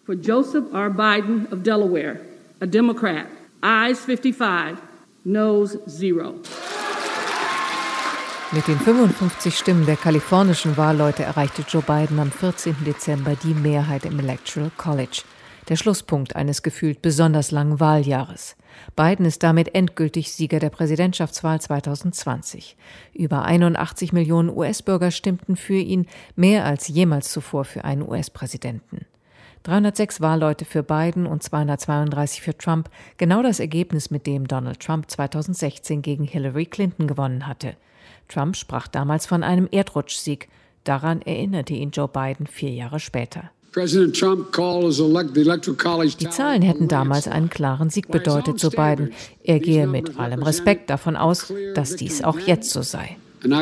For Joseph R. Biden of Delaware, a Democrat, ayes 55, noes 0. Mit den 55 Stimmen der kalifornischen Wahlleute erreichte Joe Biden am 14. Dezember die Mehrheit im Electoral College. Der Schlusspunkt eines gefühlt besonders langen Wahljahres. Biden ist damit endgültig Sieger der Präsidentschaftswahl 2020. Über 81 Millionen US-Bürger stimmten für ihn, mehr als jemals zuvor für einen US-Präsidenten. 306 Wahlleute für Biden und 232 für Trump, genau das Ergebnis, mit dem Donald Trump 2016 gegen Hillary Clinton gewonnen hatte. Trump sprach damals von einem Erdrutschsieg. Daran erinnerte ihn Joe Biden 4 Jahre später. Die Zahlen hätten damals einen klaren Sieg bedeutet, so Biden. Er gehe mit allem Respekt davon aus, dass dies auch jetzt so sei.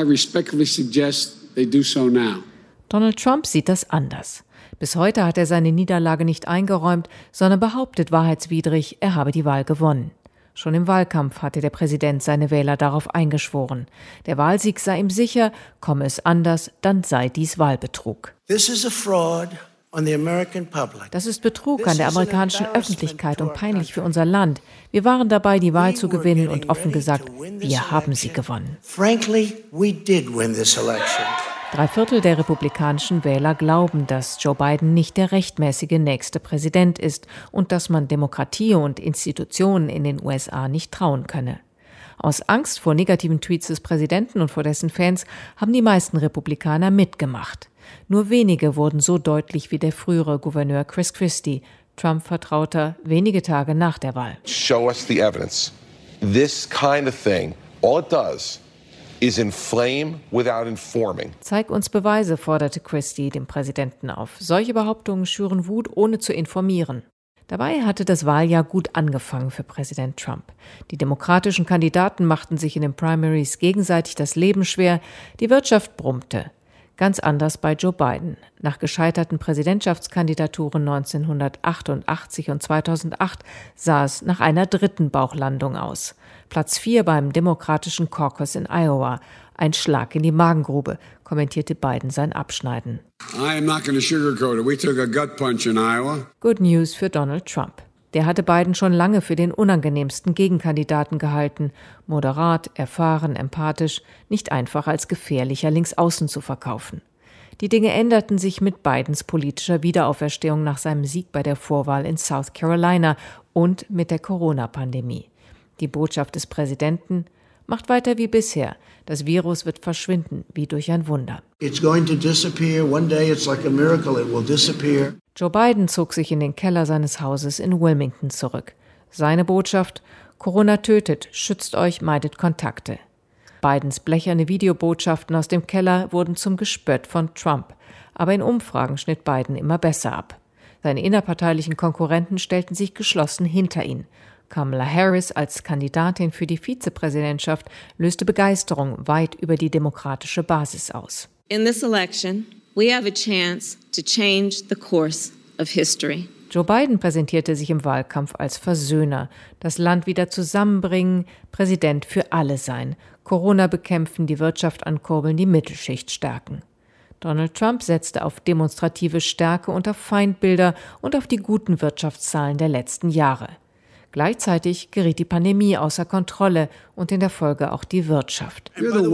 Donald Trump sieht das anders. Bis heute hat er seine Niederlage nicht eingeräumt, sondern behauptet wahrheitswidrig, er habe die Wahl gewonnen. Schon im Wahlkampf hatte der Präsident seine Wähler darauf eingeschworen. Der Wahlsieg sei ihm sicher, komme es anders, dann sei dies Wahlbetrug. Das ist Betrug an der amerikanischen Öffentlichkeit und peinlich für unser Land. Wir waren dabei, die Wahl zu gewinnen und offen gesagt, wir haben sie gewonnen. 3/4 der republikanischen Wähler glauben, dass Joe Biden nicht der rechtmäßige nächste Präsident ist und dass man Demokratie und Institutionen in den USA nicht trauen könne. Aus Angst vor negativen Tweets des Präsidenten und vor dessen Fans haben die meisten Republikaner mitgemacht. Nur wenige wurden so deutlich wie der frühere Gouverneur Chris Christie, Trump-Vertrauter, wenige Tage nach der Wahl. Show us the evidence. This kind of thing, all it does is inflame without informing. Zeig uns Beweise, forderte Christie dem Präsidenten auf. Solche Behauptungen schüren Wut, ohne zu informieren. Dabei hatte das Wahljahr gut angefangen für Präsident Trump. Die demokratischen Kandidaten machten sich in den Primaries gegenseitig das Leben schwer, die Wirtschaft brummte. Ganz anders bei Joe Biden. Nach gescheiterten Präsidentschaftskandidaturen 1988 und 2008 sah es nach einer dritten Bauchlandung aus. Platz 4 beim Demokratischen Caucus in Iowa. Ein Schlag in die Magengrube, kommentierte Biden sein Abschneiden. I am not going to sugarcoat it. We took a gut punch in Iowa. Good News für Donald Trump. Der hatte Biden schon lange für den unangenehmsten Gegenkandidaten gehalten. Moderat, erfahren, empathisch, nicht einfach als gefährlicher Linksaußen zu verkaufen. Die Dinge änderten sich mit Bidens politischer Wiederauferstehung nach seinem Sieg bei der Vorwahl in South Carolina und mit der Corona-Pandemie. Die Botschaft des Präsidenten: Macht weiter wie bisher. Das Virus wird verschwinden, wie durch ein Wunder. It's going to disappear. One day it's like a miracle. It will disappear. Joe Biden zog sich in den Keller seines Hauses in Wilmington zurück. Seine Botschaft: Corona tötet, schützt euch, meidet Kontakte. Bidens blecherne Videobotschaften aus dem Keller wurden zum Gespött von Trump. Aber in Umfragen schnitt Biden immer besser ab. Seine innerparteilichen Konkurrenten stellten sich geschlossen hinter ihn. Kamala Harris als Kandidatin für die Vizepräsidentschaft löste Begeisterung weit über die demokratische Basis aus. In this election, we have a chance to change the course of history. Joe Biden präsentierte sich im Wahlkampf als Versöhner, das Land wieder zusammenbringen, Präsident für alle sein, Corona bekämpfen, die Wirtschaft ankurbeln, die Mittelschicht stärken. Donald Trump setzte auf demonstrative Stärke und auf Feindbilder und auf die guten Wirtschaftszahlen der letzten Jahre. Gleichzeitig geriet die Pandemie außer Kontrolle und in der Folge auch die Wirtschaft.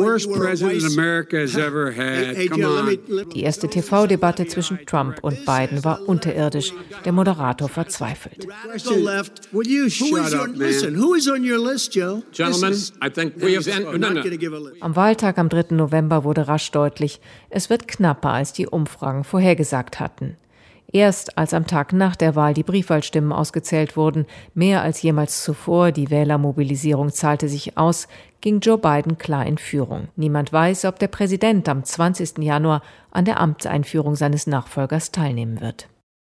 Die erste TV-Debatte zwischen Trump und Biden war unterirdisch. Der Moderator verzweifelt. Am Wahltag am 3. November wurde rasch deutlich, es wird knapper, als die Umfragen vorhergesagt hatten. Erst als am Tag nach der Wahl die Briefwahlstimmen ausgezählt wurden, mehr als jemals zuvor, die Wählermobilisierung zahlte sich aus, ging Joe Biden klar in Führung. Niemand weiß, ob der Präsident am 20. Januar an der Amtseinführung seines Nachfolgers teilnehmen wird.